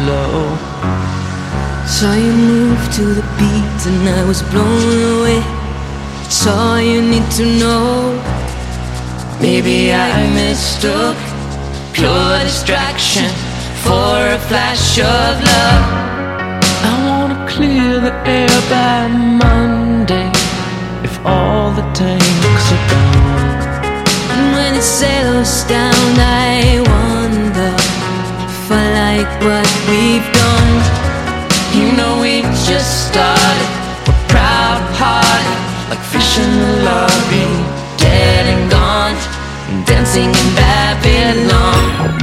slow. Saw you move to the beat and I was blown away. It's all you need to know. Maybe I mistook pure distraction for a flash of love. I wanna clear the air by Monday, if all the tanks are gone. And when it settles down, I wonder if I like what we've done. You know we just started, we're proud-hearted, like fish in the lobby, dead and gone, and dancing in Babylon.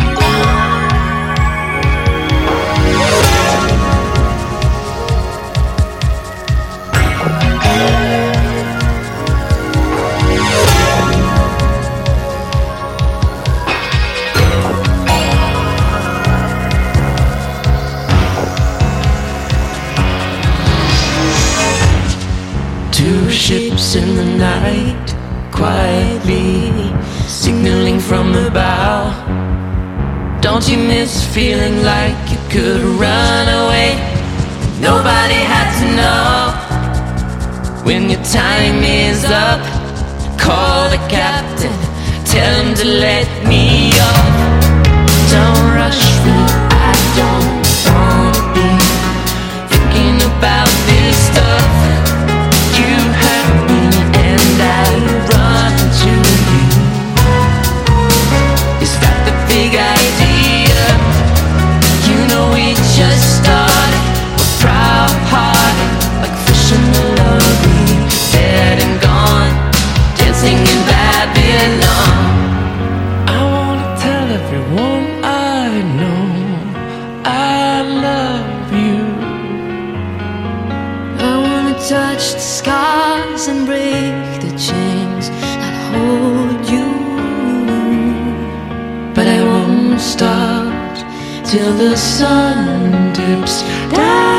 Two ships in the night, quietly signaling from the bow. Don't you miss feeling like you could run away? Nobody had to know. When your time is up, call the captain, tell him to let me off. Don't rush me, I don't wanna be thinking about this stuff. You hurt me and I run to you. Is that the big idea? You know we just started, we're proud-hearted, like fish in the lobby, dead and gone, dancing in Babylon. I wanna tell everyone I know I love you. I wanna touch the scars and break the chains that hold you. But I won't stop till the sun dips down.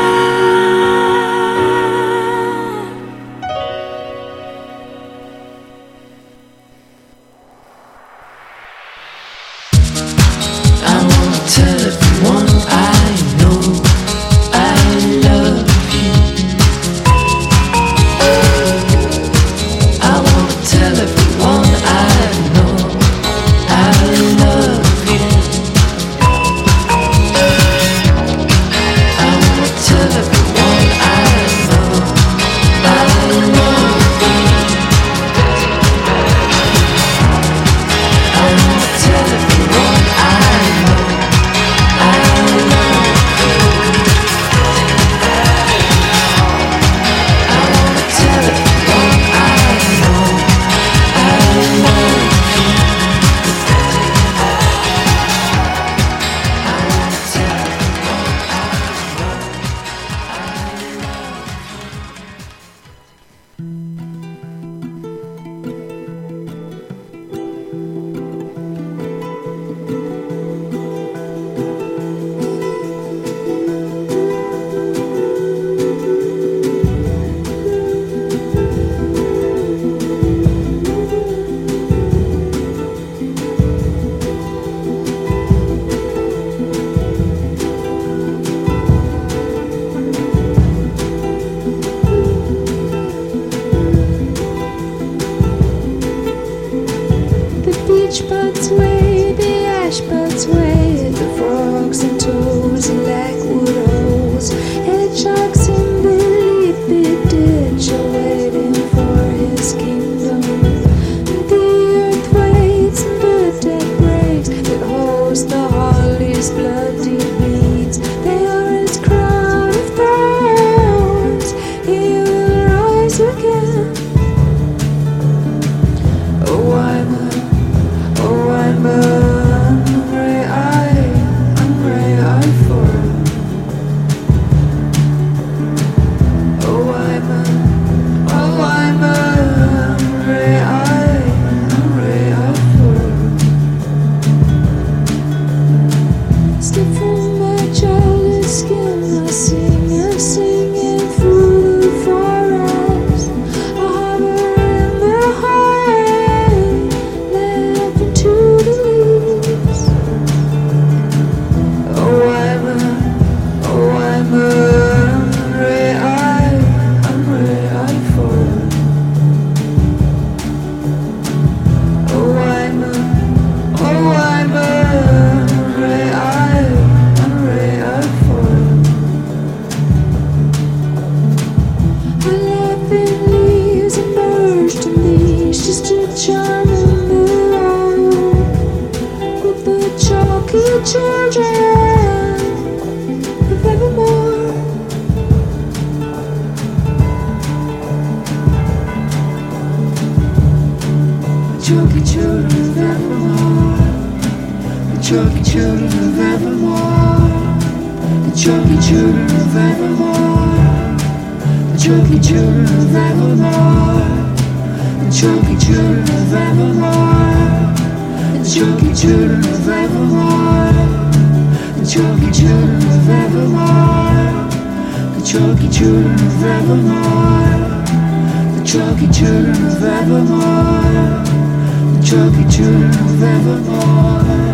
I wanna tell everyone I know I love you. I wanna tell everyone I know I love you. I chunky children of Evermore, the chunky children of Evermore, the chunky children of Evermore, the chunky children of Evermore, the chunky children of Evermore, the chunky children of Evermore, the chunky children of Evermore, the chunky children of Evermore, the chunky children of Evermore, the chunky children of Evermore.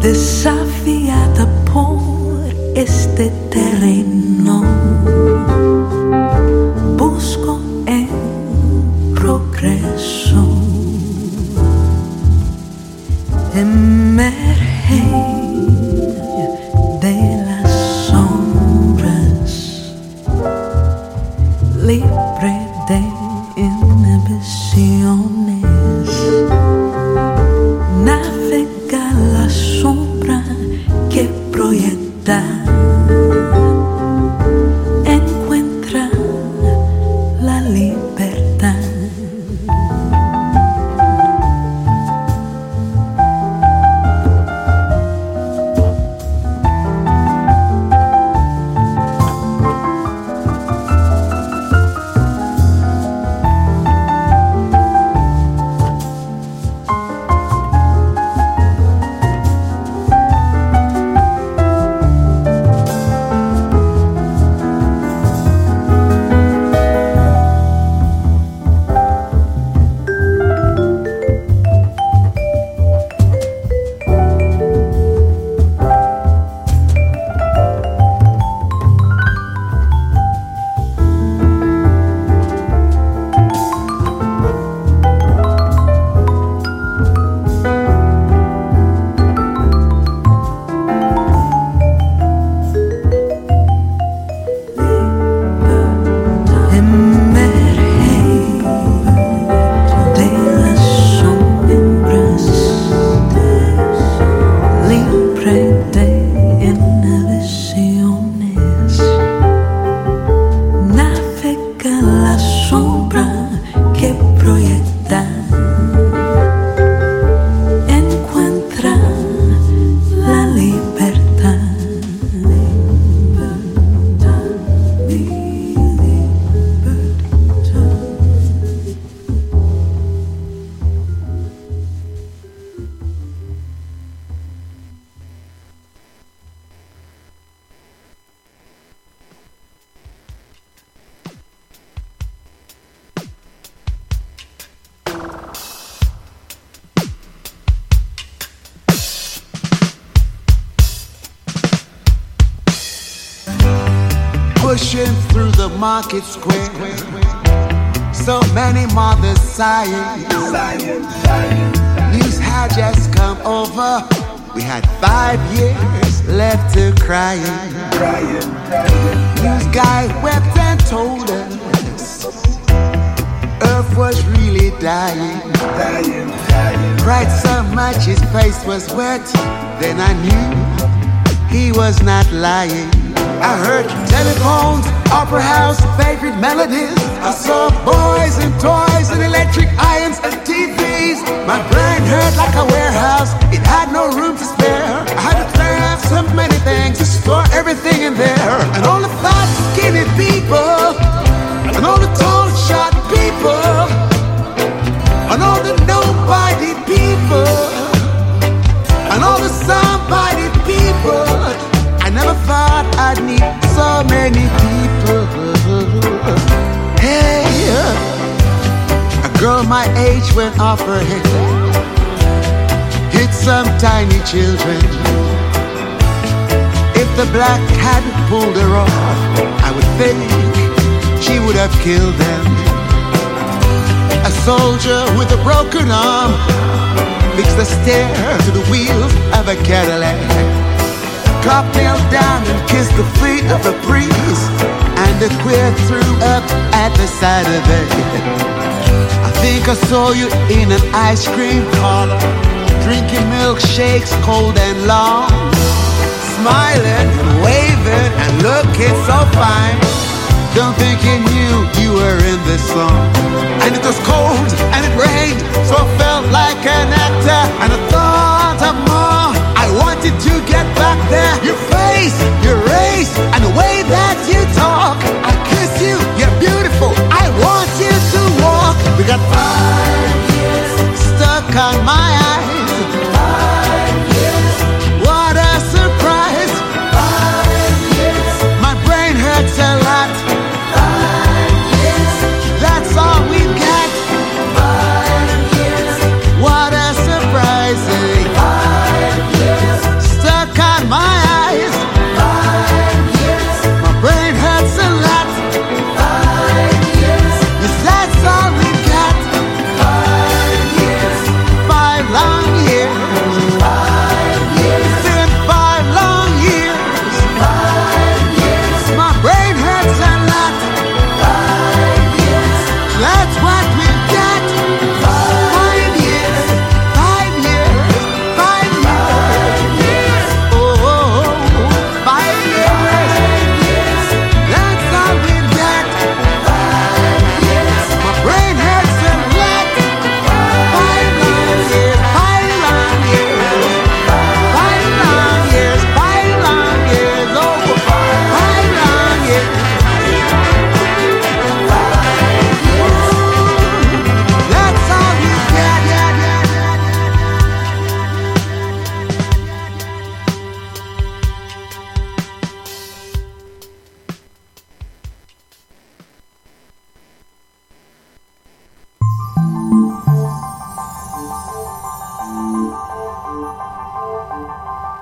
desafiada por este terreno. Busco el progreso. Emerge de las sombras, libre de inhibiciones. Navega la sombra que proyecta. Encuentra la libertad. Pushing through the market square, so many mothers sighing. News had just come over. We had 5 years left to crying. News guy wept and told us Earth was really dying. Cried so much his face was wet. Then I knew he was not lying. I heard telephones, opera house, favorite melodies. I saw boys and toys and electric irons and TVs. My brain hurt like a warehouse, it had no room to spare. I had to clear out so many things to store everything in there. And all the fat, skinny people, and all the tall, short people, and all the nobody people, and all the somebody people. I never thought I'd need so many people. Hey, a girl my age went off her head, hit some tiny children. If the black hadn't pulled her off, I would think she would have killed them. A soldier with a broken arm fixed the stair to the wheels of a Cadillac. Cop knelt down and kissed the feet of the priest, and the queer threw up at the side of it. I think I saw you in an ice cream parlor, drinking milkshakes cold and long, smiling and waving and looking so fine. Don't think you knew you were in this song. And it was cold and it rained, so I felt like an actor, and I thought of more. I wanted to get back there. Your face, your race, and the way that you talk. I kiss you, you're beautiful. I want you to walk. We got 5 years stuck on my eyes. 5 years. What a surprise. 5 years. My brain hurts a lot. 5 years. That's all we got. 5 years. What a surprise.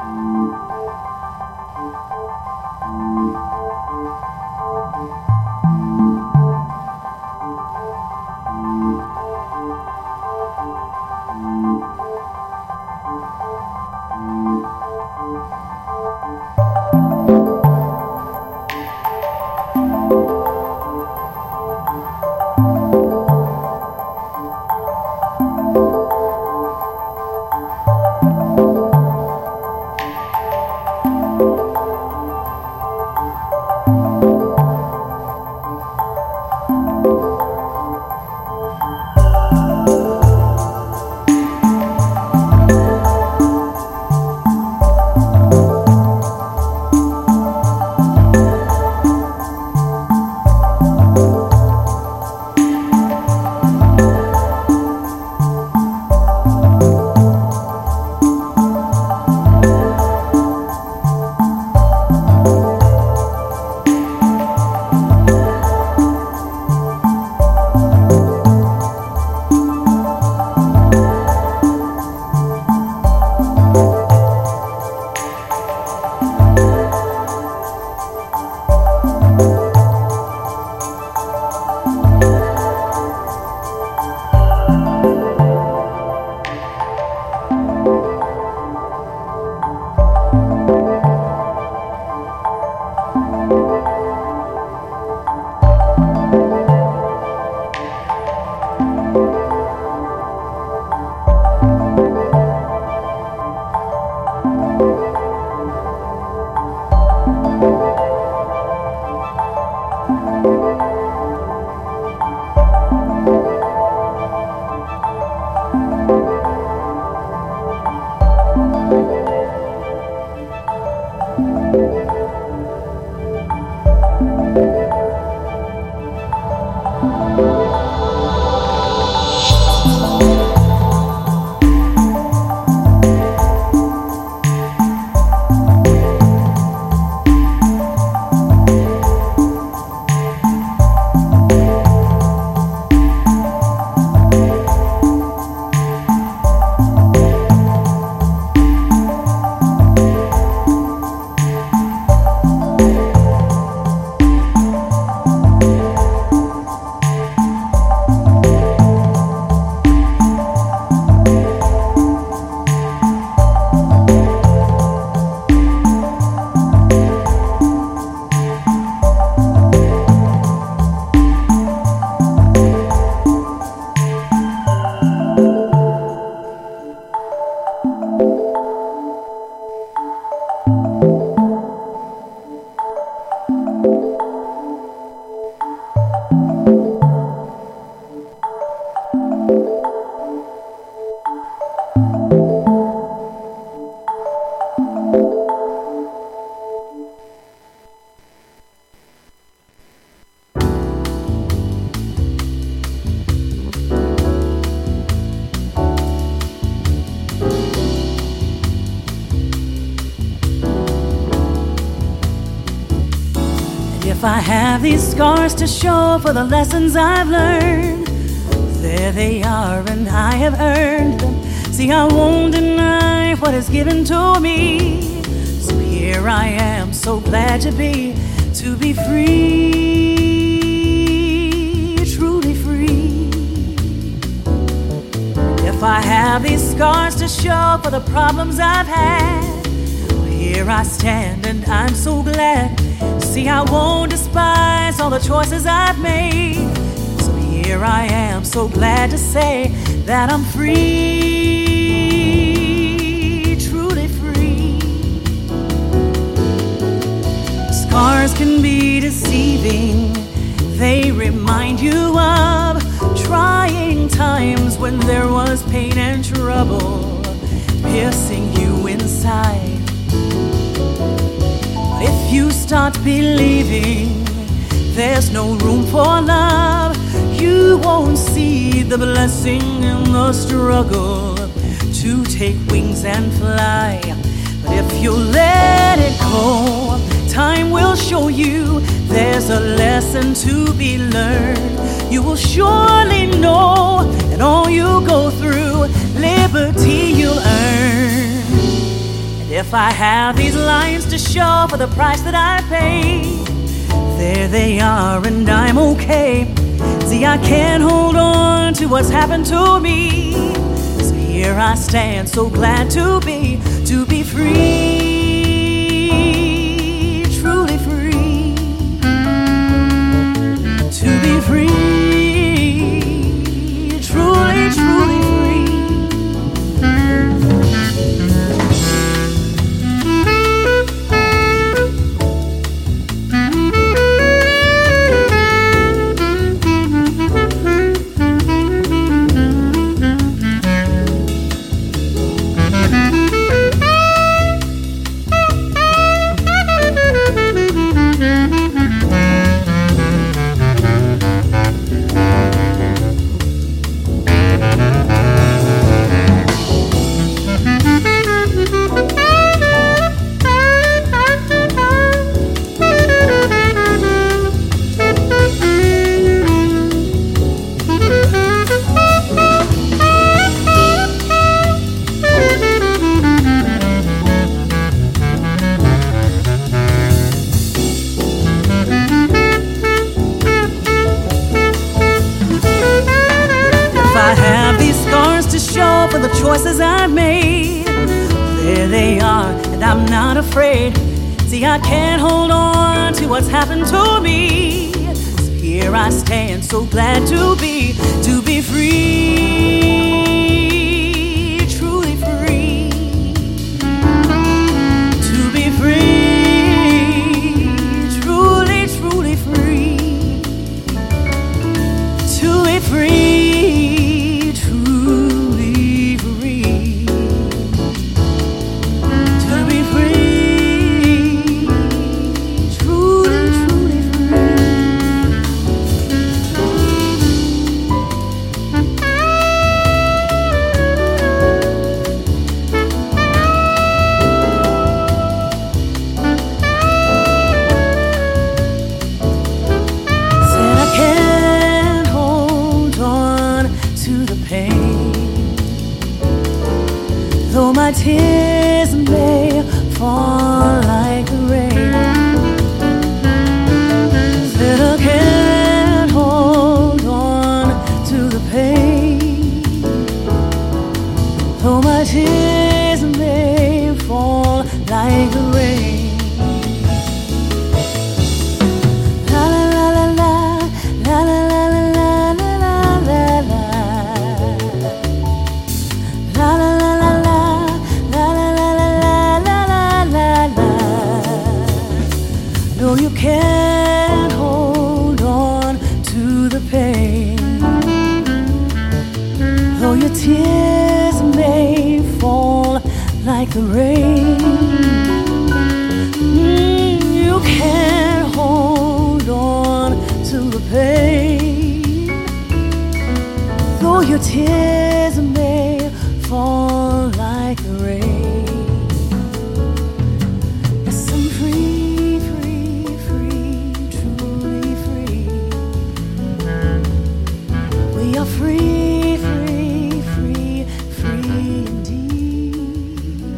If I have these scars to show for the lessons I've learned, there they are and I have earned them. See, I won't deny what is given to me. So here I am, so glad to be free, truly free. If I have these scars to show for the problems I've had, well, here I stand and I'm so glad. See, I won't despise all the choices I've made. So here I am, so glad to say that I'm free, truly free. Scars can be deceiving. They remind you of trying times when there was pain and trouble piercing you inside. If you start believing there's no room for love, you won't see the blessing in the struggle to take wings and fly. But if you let it go, time will show you there's a lesson to be learned. You will surely know, and all you go through, liberty you'll earn. And If I have these lines to show for the price that I paid, there they are and I'm okay. See, I can't hold on to what's happened to me. So here I stand, so glad to be free, truly free, to be free, truly, truly free. For the choices I've made, there they are, and I'm not afraid. See, I can't hold on to what's happened to me. So here I stand, so glad to be free, truly free, to be free, truly, truly free, to be free. Though my tears may fall like the rain, that I can't hold on to the pain. Though my tears may fall like the rain. No, you can't hold on to the pain. Though your tears may fall like the rain, you can't hold on to the pain. Though your tears may fall like the rain. Yes, I'm free. Free, free, free, free indeed.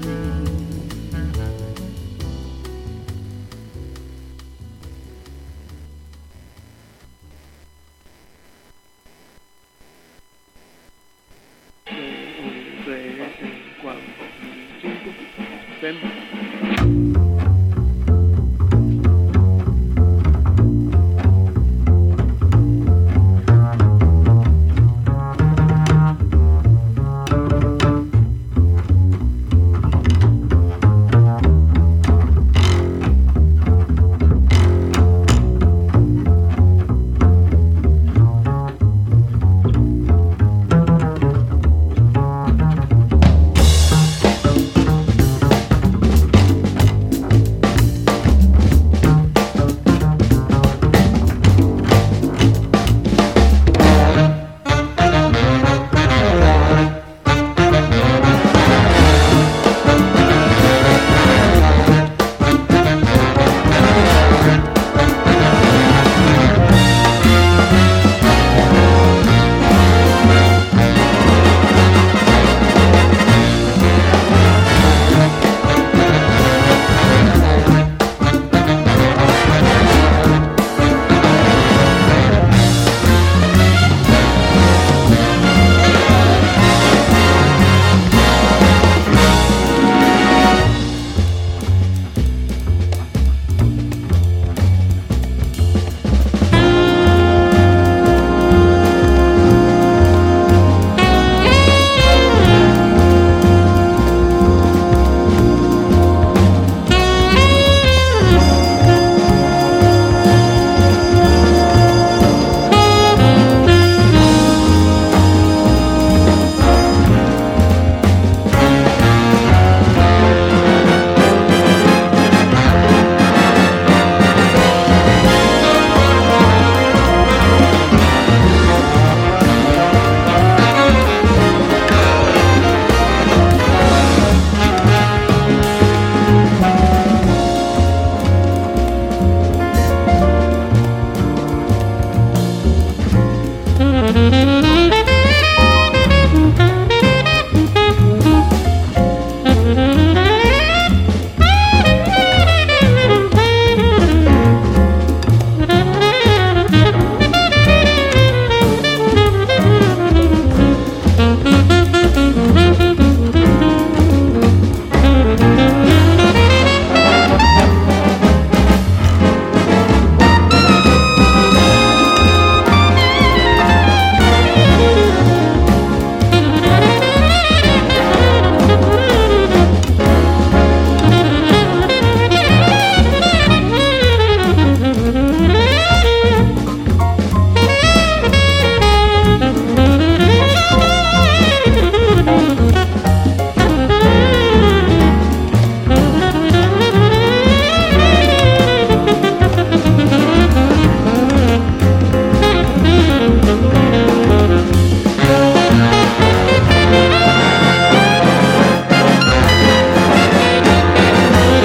Re, en, qua, 5, 6.